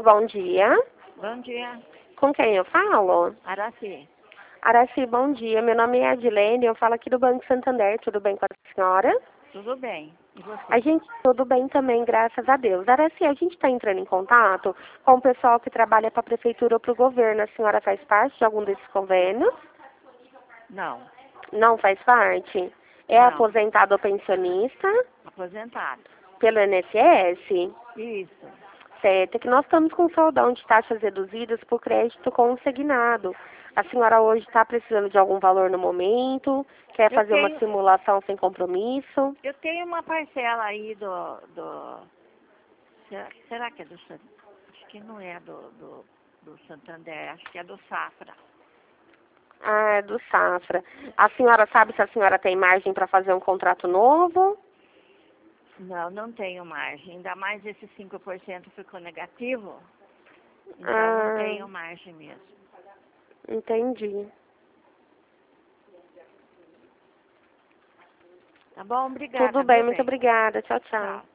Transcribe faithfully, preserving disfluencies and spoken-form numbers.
bom dia. Bom dia, Com quem eu falo? Araci. Araci, bom dia. Meu nome é Adilene, eu falo aqui do Banco Santander. Tudo bem com a senhora? Tudo bem. E você? A gente, tudo bem também, graças a Deus. Araci, a gente está entrando em contato com o pessoal que trabalha para a prefeitura ou para o governo. A senhora faz parte de algum desses convênios? Não, Não faz parte? É não. aposentado ou pensionista? Aposentado. Pelo I N S S? Isso. Certo, é que nós estamos com saudão de taxas reduzidas por crédito consignado. A senhora hoje está precisando de algum valor no momento? Quer Eu fazer uma tenho, simulação sem compromisso? eu tenho uma parcela aí do... do será, será que é do San- acho que não é do, do, do Santander, acho que é do Safra. Ah, é do Safra. A senhora sabe se a senhora tem margem para fazer um contrato novo? Não, não tenho margem. Ainda mais esse cinco por cento ficou negativo. Então não Ah, tenho margem mesmo. entendi. Tá bom? Obrigada, Tudo bem, viu, muito bem? obrigada. Tchau, tchau. Tchau.